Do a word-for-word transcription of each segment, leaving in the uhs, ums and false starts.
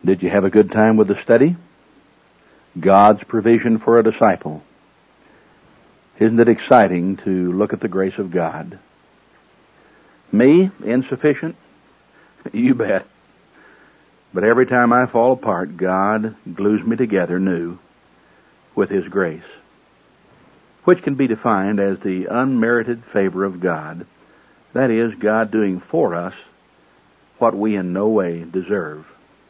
Did you have a good time with the study? God's provision for a disciple. Isn't it exciting to look at the grace of God? Me, insufficient? You bet. But every time I fall apart, God glues me together new with His grace, which can be defined as the unmerited favor of God. That is, God doing for us what we in no way deserve.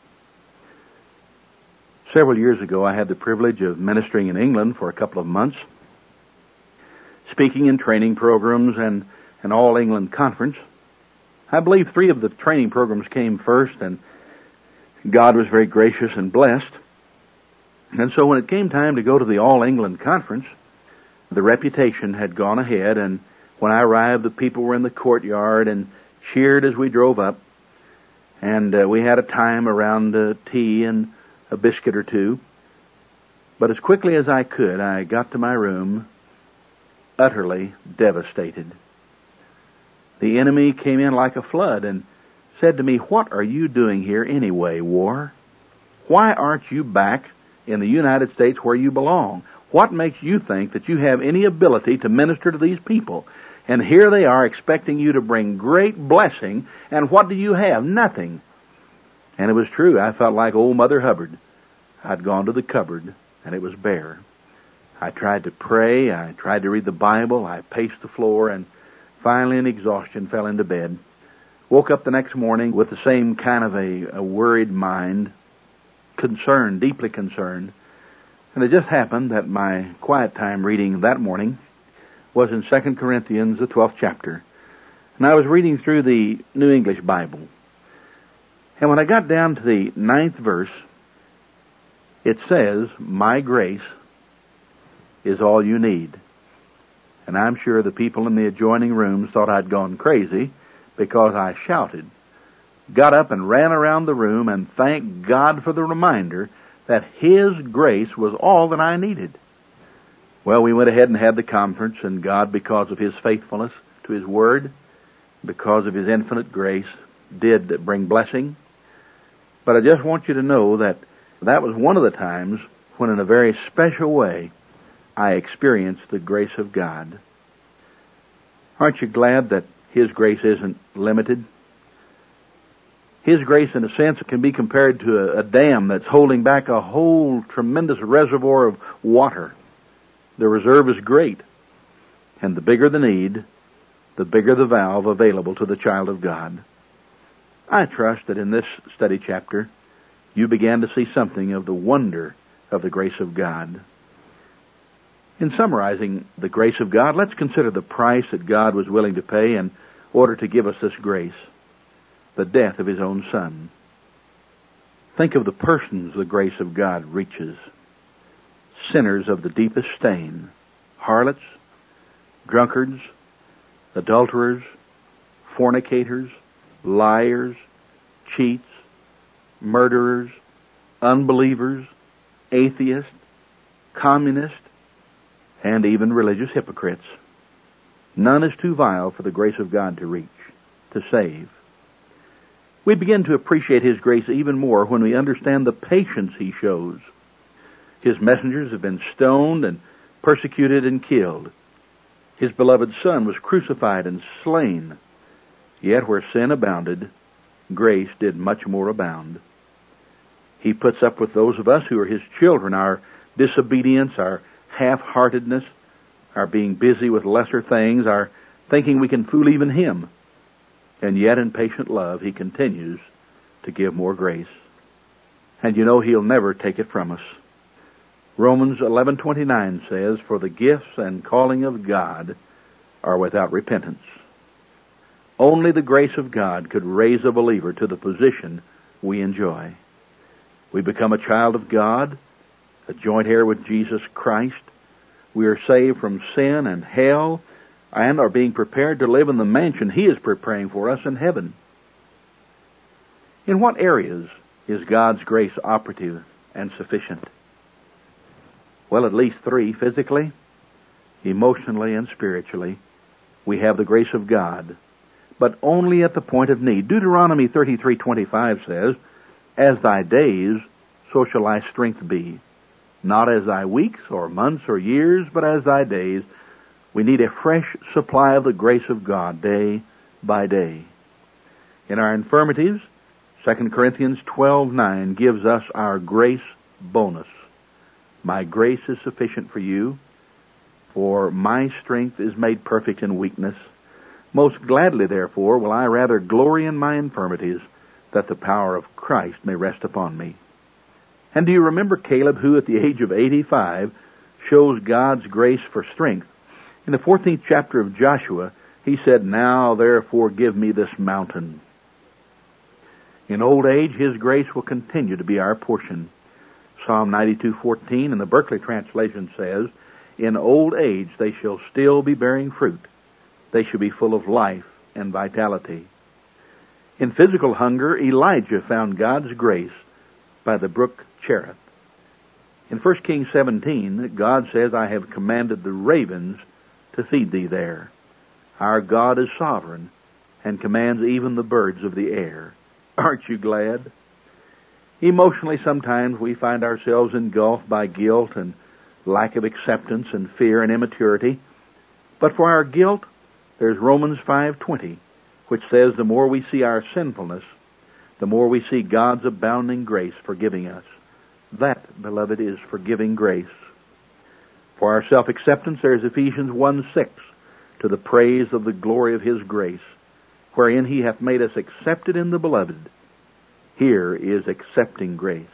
Several years ago, I had the privilege of ministering in England for a couple of months, speaking in training programs and an all-England conference. I believe three of the training programs came first, and God was very gracious and blessed. And so when it came time to go to the all-England conference, the reputation had gone ahead, and when I arrived, the people were in the courtyard and cheered as we drove up, and uh, we had a time around uh, tea and a biscuit or two. But as quickly as I could, I got to my room utterly devastated. The enemy came in like a flood and said to me, "What are you doing here anyway, War? Why aren't you back in the United States where you belong? What makes you think that you have any ability to minister to these people? And here they are expecting you to bring great blessing, and what do you have? Nothing." And it was true. I felt like old Mother Hubbard. I'd gone to the cupboard, and it was bare. I tried to pray, I tried to read the Bible, I paced the floor, and finally in exhaustion fell into bed. Woke up the next morning with the same kind of a, a worried mind, concerned, deeply concerned. And it just happened that my quiet time reading that morning was in Second Corinthians, the twelfth chapter. And I was reading through the New English Bible. And when I got down to the ninth verse, it says, "My grace is all you need." And I'm sure the people in the adjoining rooms thought I'd gone crazy because I shouted, got up and ran around the room and thanked God for the reminder that His grace was all that I needed. Well, we went ahead and had the conference, and God, because of His faithfulness to His Word, because of His infinite grace, did bring blessing. But I just want you to know that that was one of the times when, in a very special way, I experienced the grace of God. Aren't you glad that His grace isn't limited? His grace, in a sense, can be compared to a, a dam that's holding back a whole tremendous reservoir of water. The reserve is great, and the bigger the need, the bigger the valve available to the child of God. I trust that in this study chapter, you began to see something of the wonder of the grace of God. In summarizing the grace of God, let's consider the price that God was willing to pay in order to give us this grace: the death of His own Son. Think of the persons the grace of God reaches. Sinners of the deepest stain, harlots, drunkards, adulterers, fornicators, liars, cheats, murderers, unbelievers, atheists, communists, and even religious hypocrites. None is too vile for the grace of God to reach, to save. We begin to appreciate His grace even more when we understand the patience He shows. His messengers have been stoned and persecuted and killed. His beloved Son was crucified and slain. Yet where sin abounded, grace did much more abound. He puts up with those of us who are His children, our disobedience, our half-heartedness, our being busy with lesser things, our thinking we can fool even Him. And yet in patient love, He continues to give more grace. And you know He'll never take it from us. Romans eleven twenty-nine says, "For the gifts and calling of God are without repentance." Only the grace of God could raise a believer to the position we enjoy. We become a child of God, a joint heir with Jesus Christ. We are saved from sin and hell, and are being prepared to live in the mansion He is preparing for us in heaven. In what areas is God's grace operative and sufficient? Well, at least three: physically, emotionally, and spiritually. We have the grace of God, but only at the point of need. Deuteronomy thirty-three twenty-five says, As thy days, so shall thy strength be. Not as thy weeks or months or years, but as thy days. We need a fresh supply of the grace of God day by day. In our infirmities, Second Corinthians twelve nine gives us our grace bonus. My grace is sufficient for you, for my strength is made perfect in weakness. Most gladly, therefore, will I rather glory in my infirmities, that the power of Christ may rest upon me. And do you remember Caleb, who at the age of eighty-five shows God's grace for strength? In the fourteenth chapter of Joshua, he said, Now therefore give me this mountain. In old age, his grace will continue to be our portion. Psalm ninety-two fourteen in the Berkeley translation says, In old age they shall still be bearing fruit. They shall be full of life and vitality. In physical hunger, Elijah found God's grace by the brook Cherith. In First Kings seventeen, God says, I have commanded the ravens to feed thee there. Our God is sovereign and commands even the birds of the air. Aren't you glad? Emotionally, sometimes we find ourselves engulfed by guilt and lack of acceptance and fear and immaturity. But for our guilt, there's Romans five twenty, which says the more we see our sinfulness, the more we see God's abounding grace forgiving us. That, beloved, is forgiving grace. For our self-acceptance, there is Ephesians one six, to the praise of the glory of His grace, wherein He hath made us accepted in the beloved. Here is accepting grace.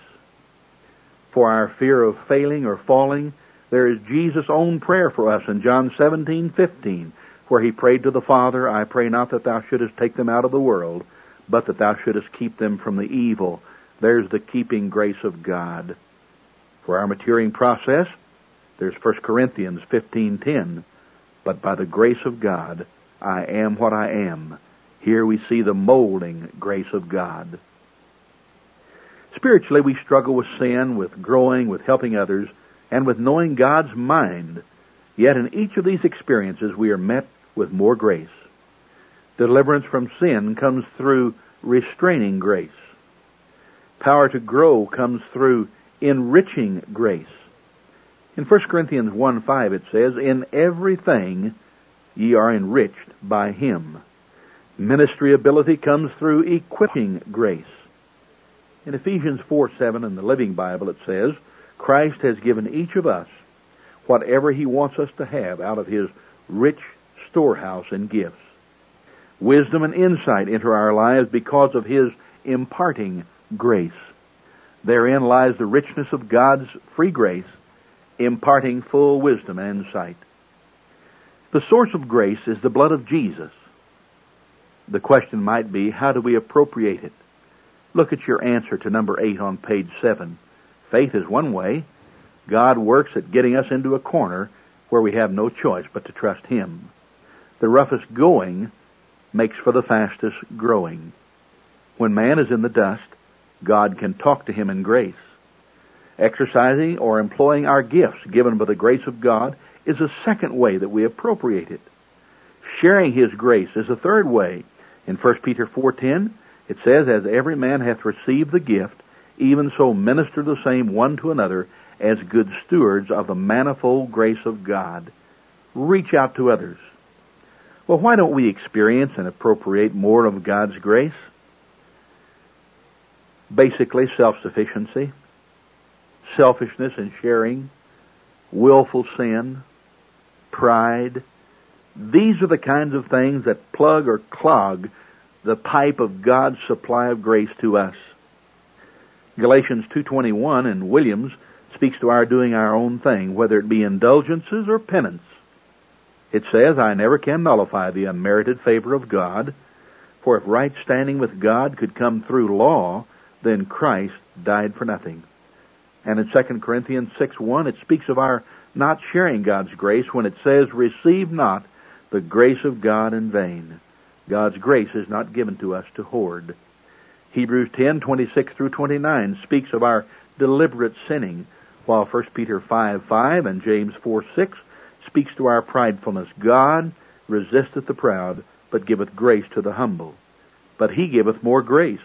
For our fear of failing or falling, there is Jesus' own prayer for us in John seventeen fifteen, where He prayed to the Father, I pray not that Thou shouldest take them out of the world, but that Thou shouldest keep them from the evil. There's the keeping grace of God. For our maturing process, there's First Corinthians fifteen ten, but by the grace of God, I am what I am. Here we see the molding grace of God. Spiritually, we struggle with sin, with growing, with helping others, and with knowing God's mind. Yet in each of these experiences, we are met with more grace. Deliverance from sin comes through restraining grace. Power to grow comes through enriching grace. In First Corinthians one five it says, In everything ye are enriched by Him. Ministry ability comes through equipping grace. In Ephesians four seven in the Living Bible it says, Christ has given each of us whatever He wants us to have out of His rich storehouse and gifts. Wisdom and insight enter our lives because of His imparting grace. Therein lies the richness of God's free grace, imparting full wisdom and insight. The source of grace is the blood of Jesus. The question might be, how do we appropriate it? Look at your answer to number eight on page seven. Faith is one way. God works at getting us into a corner where we have no choice but to trust Him. The roughest going makes for the fastest growing. When man is in the dust, God can talk to him in grace. Exercising or employing our gifts given by the grace of God is a second way that we appropriate it. Sharing His grace is a third way. In First Peter four ten, it says, As every man hath received the gift, even so minister the same one to another as good stewards of the manifold grace of God. Reach out to others. Well, why don't we experience and appropriate more of God's grace? Basically, self-sufficiency, selfishness in sharing, willful sin, pride. These are the kinds of things that plug or clog the pipe of God's supply of grace to us. Galatians two twenty-one in Williams speaks to our doing our own thing, whether it be indulgences or penance. It says, I never can nullify the unmerited favor of God, for if right standing with God could come through law, then Christ died for nothing. And in Second Corinthians six one, it speaks of our not sharing God's grace when it says, Receive not the grace of God in vain. God's grace is not given to us to hoard. Hebrews ten twenty-six through twenty-nine speaks of our deliberate sinning, while First Peter five five and James four six speaks to our pridefulness. God resisteth the proud, but giveth grace to the humble. But He giveth more grace.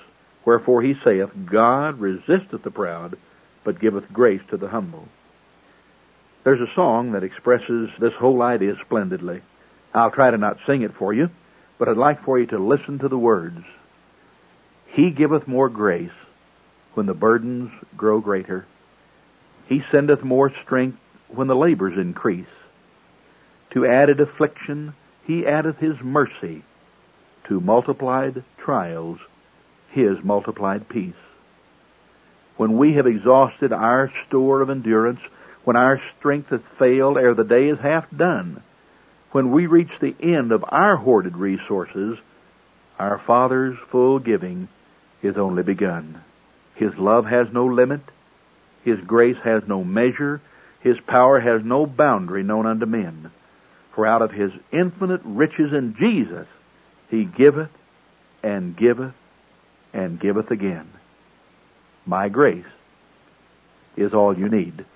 Wherefore he saith, God resisteth the proud, but giveth grace to the humble. There's a song that expresses this whole idea splendidly. I'll try to not sing it for you, but I'd like for you to listen to the words. He giveth more grace when the burdens grow greater. He sendeth more strength when the labors increase. To added affliction he addeth his mercy. To multiplied trials his multiplied peace. When we have exhausted our store of endurance, when our strength hath failed ere the day is half done, when we reach the end of our hoarded resources, our Father's full giving is only begun. His love has no limit. His grace has no measure. His power has no boundary known unto men. For out of his infinite riches in Jesus, he giveth and giveth and giveth again. My grace is all you need.